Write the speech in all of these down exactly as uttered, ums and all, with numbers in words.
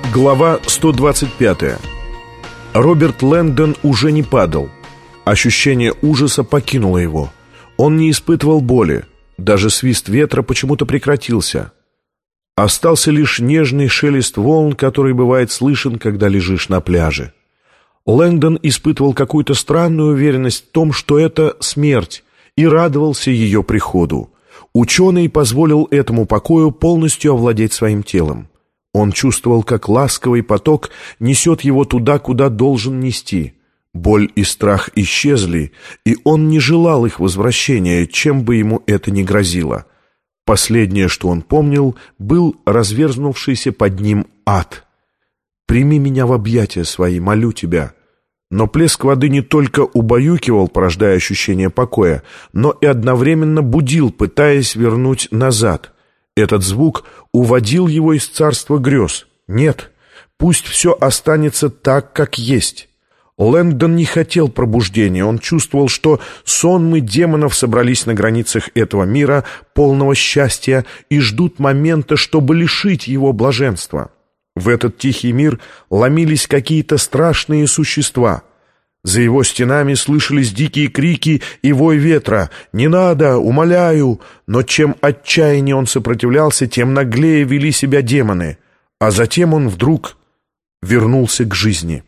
Глава сто двадцать пятая. Роберт Лэнгдон уже не падал. Ощущение ужаса покинуло его. Он не испытывал боли. Даже свист ветра почему-то прекратился. Остался лишь нежный шелест волн, который бывает слышен, когда лежишь на пляже. Лэнгдон испытывал какую-то странную уверенность в том, что это смерть, и радовался ее приходу. Ученый позволил этому покою полностью овладеть своим телом. Он чувствовал, как ласковый поток несет его туда, куда должен нести. Боль и страх исчезли, и он не желал их возвращения, чем бы ему это ни грозило. Последнее, что он помнил, был разверзнувшийся под ним ад. «Прими меня в объятия свои, молю тебя». Но плеск воды не только убаюкивал, порождая ощущение покоя, но и одновременно будил, пытаясь вернуть назад. Этот звук уводил его из царства грез. Нет, пусть все останется так, как есть. Лэнгдон не хотел пробуждения. Он чувствовал, что сонмы демонов собрались на границах этого мира, полного счастья, и ждут момента, чтобы лишить его блаженства. В этот тихий мир ломились какие-то страшные существа. За его стенами слышались дикие крики и вой ветра. «Не надо! Умоляю!» Но чем отчаяннее он сопротивлялся, тем наглее вели себя демоны. А затем он вдруг вернулся к жизни.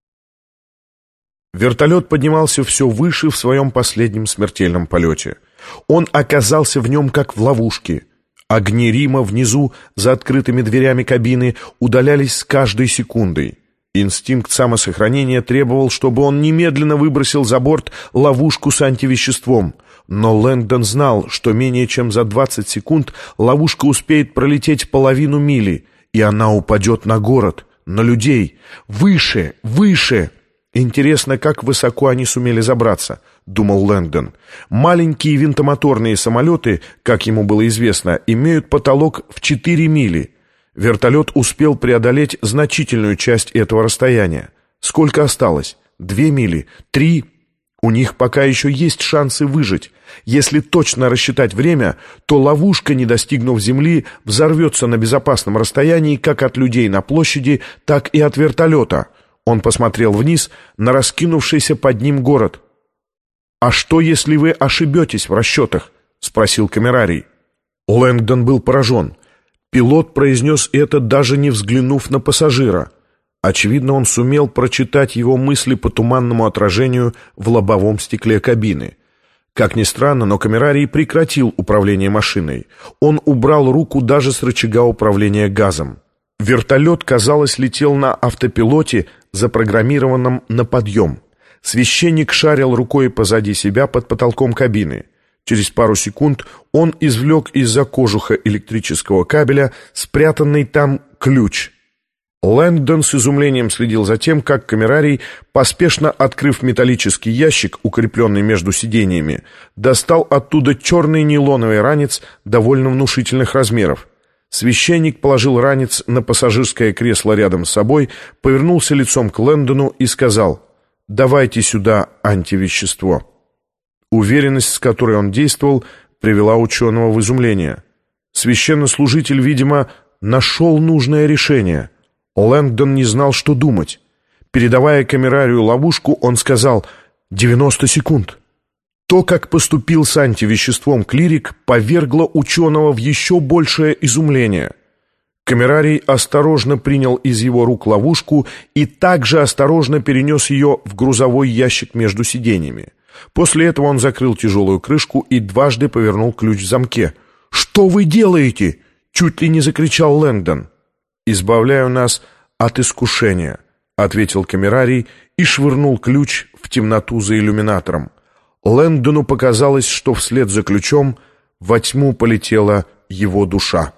Вертолет поднимался все выше в своем последнем смертельном полете. Он оказался в нем как в ловушке. Огни Рима внизу, за открытыми дверями кабины, удалялись с каждой секундой. Инстинкт самосохранения требовал, чтобы он немедленно выбросил за борт ловушку с антивеществом. Но Лэнгдон знал, что менее чем за двадцать секунд ловушка успеет пролететь половину мили, и она упадет на город, на людей. Выше, выше! «Интересно, как высоко они сумели забраться», — думал Лэнгдон. «Маленькие винтомоторные самолеты, как ему было известно, имеют потолок в четыре мили. Вертолет успел преодолеть значительную часть этого расстояния. Сколько осталось? Две мили? Три? У них пока еще есть шансы выжить. Если точно рассчитать время, то ловушка, не достигнув земли, взорвется на безопасном расстоянии как от людей на площади, так и от вертолета». Он посмотрел вниз на раскинувшийся под ним город. «А что, если вы ошибетесь в расчетах?» — спросил камерарий. Лэнгдон был поражен. Пилот произнес это, даже не взглянув на пассажира. Очевидно, он сумел прочитать его мысли по туманному отражению в лобовом стекле кабины. Как ни странно, но камерарий прекратил управление машиной. Он убрал руку даже с рычага управления газом. Вертолет, казалось, летел на автопилоте, запрограммированном на подъем. Священник шарил рукой позади себя под потолком кабины. Через пару секунд он извлек из-за кожуха электрического кабеля спрятанный там ключ. Лэнгдон с изумлением следил за тем, как камерарий, поспешно открыв металлический ящик, укрепленный между сиденьями, достал оттуда черный нейлоновый ранец довольно внушительных размеров. Священник положил ранец на пассажирское кресло рядом с собой, повернулся лицом к Лэнгдону и сказал: «Давайте сюда антивещество». Уверенность, с которой он действовал, привела ученого в изумление. Священнослужитель, видимо, нашел нужное решение. Лэнгдон не знал, что думать. Передавая камерарию ловушку, он сказал: «девяносто секунд». То, как поступил с антивеществом клирик, повергло ученого в еще большее изумление. Камерарий осторожно принял из его рук ловушку и также осторожно перенес ее в грузовой ящик между сиденьями. После этого он закрыл тяжелую крышку и дважды повернул ключ в замке. «Что вы делаете?» — чуть ли не закричал Лэнгдон. «Избавляю нас от искушения», — ответил камерарий и швырнул ключ в темноту за иллюминатором. Лэнгдону показалось, что вслед за ключом во тьму полетела его душа.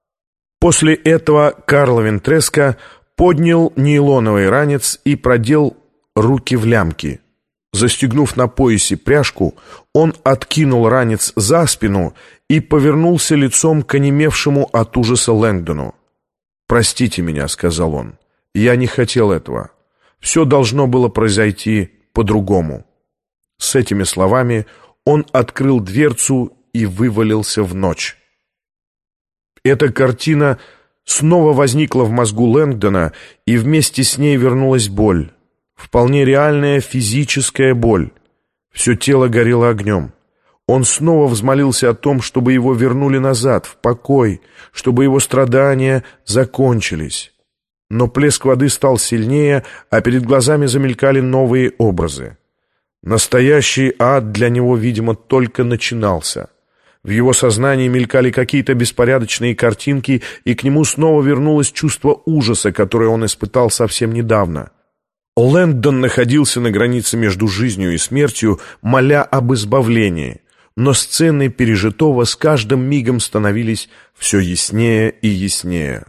После этого Карло Вентреско поднял нейлоновый ранец и продел руки в лямки. Застегнув на поясе пряжку, он откинул ранец за спину и повернулся лицом к онемевшему от ужаса Лэнгдону. «Простите меня», — сказал он, — «я не хотел этого. Все должно было произойти по-другому». С этими словами он открыл дверцу и вывалился в ночь. Эта картина снова возникла в мозгу Лэнгдона, и вместе с ней вернулась боль. Вполне реальная физическая боль. Все тело горело огнем. Он снова взмолился о том, чтобы его вернули назад, в покой, чтобы его страдания закончились. Но плеск воды стал сильнее, а перед глазами замелькали новые образы. Настоящий ад для него, видимо, только начинался. В его сознании мелькали какие-то беспорядочные картинки, и к нему снова вернулось чувство ужаса, которое он испытал совсем недавно. Лэнгдон находился на границе между жизнью и смертью, моля об избавлении, но сцены пережитого с каждым мигом становились все яснее и яснее.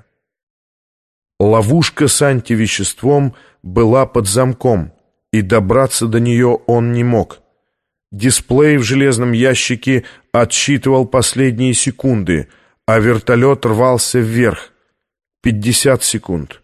Ловушка с антивеществом была под замком, и добраться до нее он не мог. Дисплей в железном ящике отсчитывал последние секунды, а вертолет рвался вверх. Пятьдесят секунд.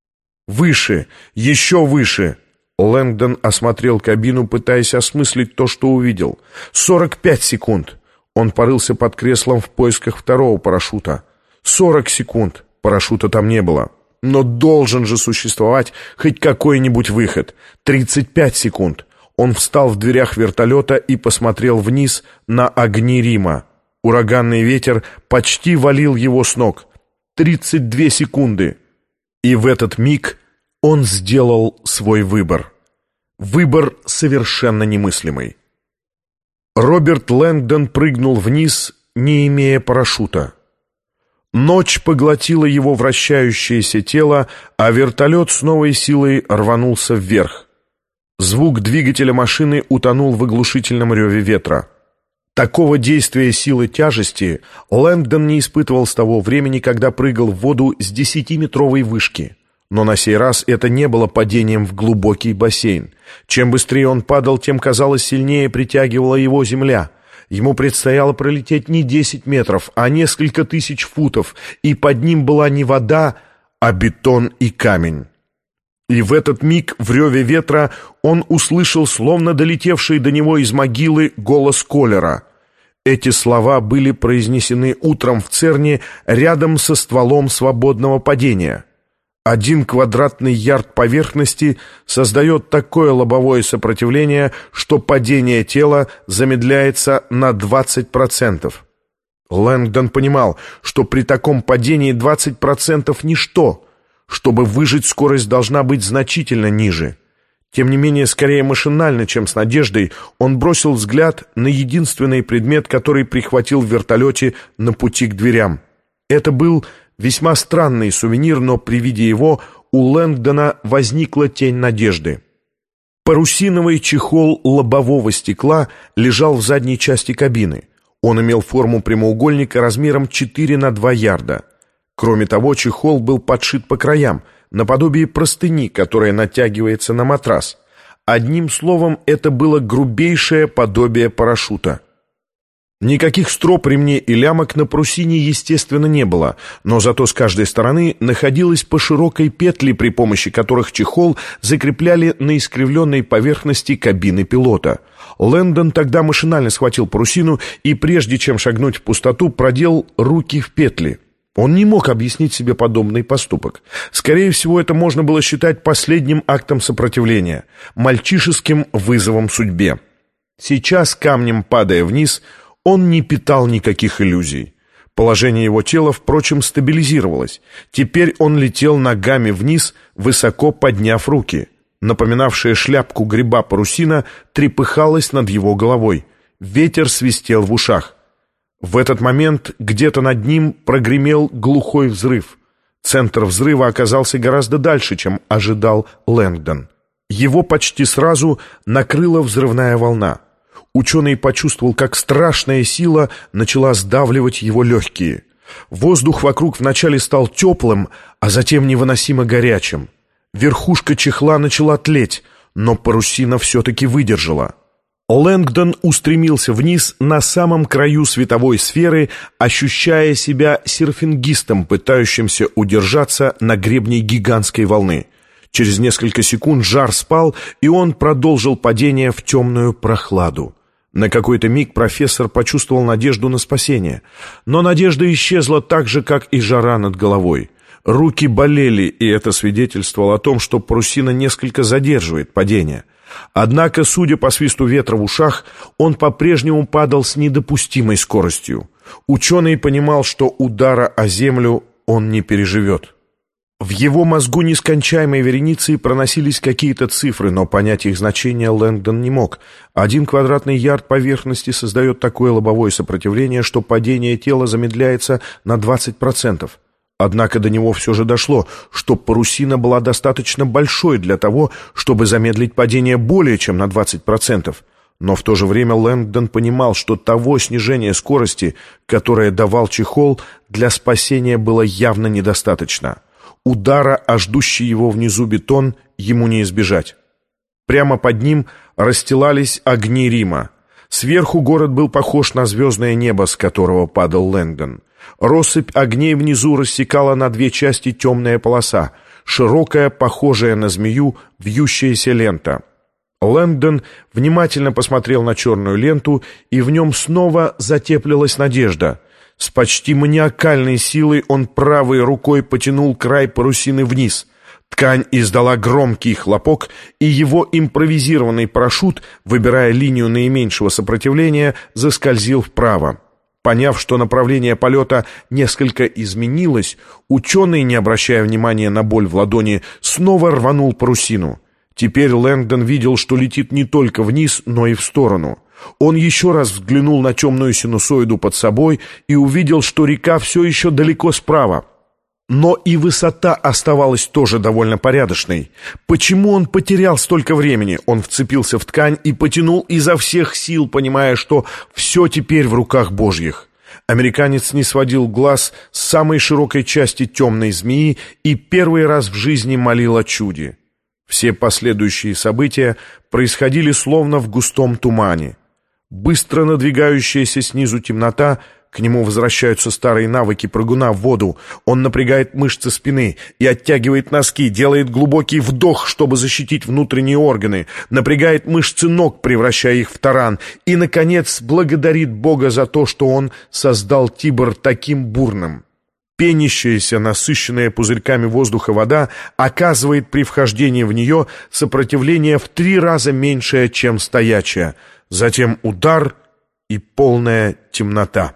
Выше, еще выше. Лэнгдон осмотрел кабину, пытаясь осмыслить то, что увидел. Сорок пять секунд. Он порылся под креслом в поисках второго парашюта. Сорок секунд. Парашюта там не было. Но должен же существовать хоть какой-нибудь выход. Тридцать пять секунд. Он встал в дверях вертолета и посмотрел вниз на огни Рима. Ураганный ветер почти валил его с ног. Тридцать две секунды. И в этот миг он сделал свой выбор. Выбор совершенно немыслимый. Роберт Лэнгдон прыгнул вниз, не имея парашюта. Ночь поглотила его вращающееся тело, а вертолет с новой силой рванулся вверх. Звук двигателя машины утонул в оглушительном реве ветра. Такого действия силы тяжести Лэнгдон не испытывал с того времени, когда прыгал в воду с десятиметровой вышки. Но на сей раз это не было падением в глубокий бассейн. Чем быстрее он падал, тем, казалось, сильнее притягивала его земля. Ему предстояло пролететь не десять метров, а несколько тысяч футов, и под ним была не вода, а бетон и камень. И в этот миг в реве ветра он услышал, словно долетевший до него из могилы, голос Коллера. Эти слова были произнесены утром в Церне рядом со стволом свободного падения. Один квадратный ярд поверхности создает такое лобовое сопротивление, что падение тела замедляется на двадцать процентов. Лэнгдон понимал, что при таком падении двадцать процентов ничто. Чтобы выжить, скорость должна быть значительно ниже. Тем не менее, скорее машинально, чем с надеждой, он бросил взгляд на единственный предмет, который прихватил в вертолете на пути к дверям. Это был весьма странный сувенир, но при виде его у Лэнгдона возникла тень надежды. Парусиновый чехол лобового стекла лежал в задней части кабины. Он имел форму прямоугольника размером четыре на два ярда. Кроме того, чехол был подшит по краям, наподобие простыни, которая натягивается на матрас. Одним словом, это было грубейшее подобие парашюта. Никаких строп, ремней и лямок на парусине, естественно, не было, но зато с каждой стороны находилась по широкой петли, при помощи которых чехол закрепляли на искривленной поверхности кабины пилота. Лэнгдон тогда машинально схватил парусину и, прежде чем шагнуть в пустоту, продел руки в петли. Он не мог объяснить себе подобный поступок. Скорее всего, это можно было считать последним актом сопротивления, мальчишеским вызовом судьбе. Сейчас, камнем падая вниз, он не питал никаких иллюзий. Положение его тела, впрочем, стабилизировалось. Теперь он летел ногами вниз, высоко подняв руки. Напоминавшая шляпку гриба парусина трепыхалась над его головой. Ветер свистел в ушах. В этот момент где-то над ним прогремел глухой взрыв. Центр взрыва оказался гораздо дальше, чем ожидал Лэнгдон. Его почти сразу накрыла взрывная волна. Ученый почувствовал, как страшная сила начала сдавливать его легкие. Воздух вокруг вначале стал теплым, а затем невыносимо горячим. Верхушка чехла начала тлеть, но парусина все-таки выдержала. Лэнгдон устремился вниз на самом краю световой сферы, ощущая себя серфингистом, пытающимся удержаться на гребне гигантской волны. Через несколько секунд жар спал, и он продолжил падение в темную прохладу. На какой-то миг профессор почувствовал надежду на спасение. Но надежда исчезла так же, как и жара над головой. Руки болели, и это свидетельствовало о том, что парусина несколько задерживает падение. Однако, судя по свисту ветра в ушах, он по-прежнему падал с недопустимой скоростью. Ученый понимал, что удара о землю он не переживет. В его мозгу нескончаемой вереницей проносились какие-то цифры, но понять их значение Лэнгдон не мог. Один квадратный ярд поверхности создает такое лобовое сопротивление, что падение тела замедляется на двадцать процентов. Однако до него все же дошло, что парусина была достаточно большой для того, чтобы замедлить падение более чем на двадцать процентов. Но в то же время Лэнгдон понимал, что того снижения скорости, которое давал чехол, для спасения было явно недостаточно. Удара о ждущий его внизу бетон ему не избежать. Прямо под ним расстилались огни Рима. Сверху город был похож на звездное небо, с которого падал Лэнгдон. Россыпь огней внизу рассекала на две части темная полоса, широкая, похожая на змею, вьющаяся лента. Лэнгдон внимательно посмотрел на черную ленту, и в нем снова затеплилась надежда. С почти маниакальной силой он правой рукой потянул край парусины вниз. Ткань издала громкий хлопок, и его импровизированный парашют, выбирая линию наименьшего сопротивления, заскользил вправо. Поняв, что направление полета несколько изменилось, ученый, не обращая внимания на боль в ладони, снова рванул парусину. Теперь Лэнгдон видел, что летит не только вниз, но и в сторону. Он еще раз взглянул на темную синусоиду под собой и увидел, что река все еще далеко справа. Но и высота оставалась тоже довольно порядочной. Почему он потерял столько времени? Он вцепился в ткань и потянул изо всех сил, понимая, что все теперь в руках Божьих. Американец не сводил глаз с самой широкой части темной змеи и первый раз в жизни молил о чуде. Все последующие события происходили словно в густом тумане. Быстро надвигающаяся снизу темнота, к нему возвращаются старые навыки прыгуна в воду. Он напрягает мышцы спины и оттягивает носки, делает глубокий вдох, чтобы защитить внутренние органы, напрягает мышцы ног, превращая их в таран, и, наконец, благодарит Бога за то, что Он создал Тибр таким бурным. Пенящаяся, насыщенная пузырьками воздуха вода оказывает при вхождении в нее сопротивление в три раза меньшее, чем стоячая. Затем удар и полная темнота.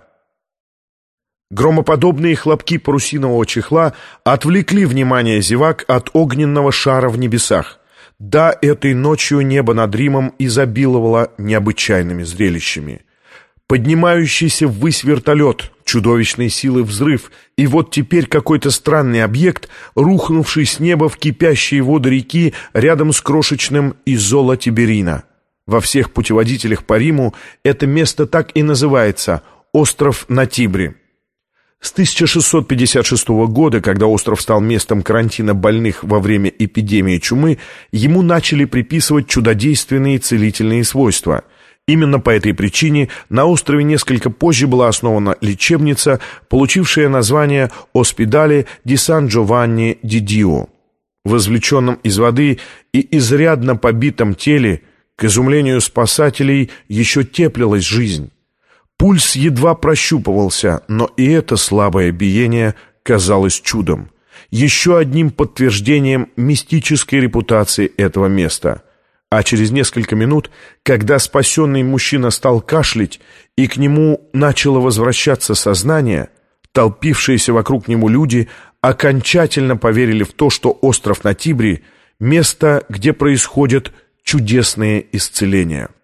Громоподобные хлопки парусинового чехла отвлекли внимание зевак от огненного шара в небесах. Да, этой ночью небо над Римом изобиловало необычайными зрелищами. Поднимающийся ввысь вертолет, чудовищной силы взрыв, и вот теперь какой-то странный объект, рухнувший с неба в кипящие воды реки рядом с крошечным Изола Тиберина. Во всех путеводителях по Риму это место так и называется – остров на Тибре. С тысяча шестьсот пятьдесят шестого года, когда остров стал местом карантина больных во время эпидемии чумы, ему начали приписывать чудодейственные целительные свойства. Именно по этой причине на острове несколько позже была основана лечебница, получившая название «Оспидале ди Сан-Джованни ди Дио». В извлеченном из воды и изрядно побитом теле, к изумлению спасателей, еще теплилась жизнь. Пульс едва прощупывался, но и это слабое биение казалось чудом. Еще одним подтверждением мистической репутации этого места. А через несколько минут, когда спасенный мужчина стал кашлять, и к нему начало возвращаться сознание, толпившиеся вокруг него люди окончательно поверили в то, что остров на Тибре — место, где происходят чудесные исцеления.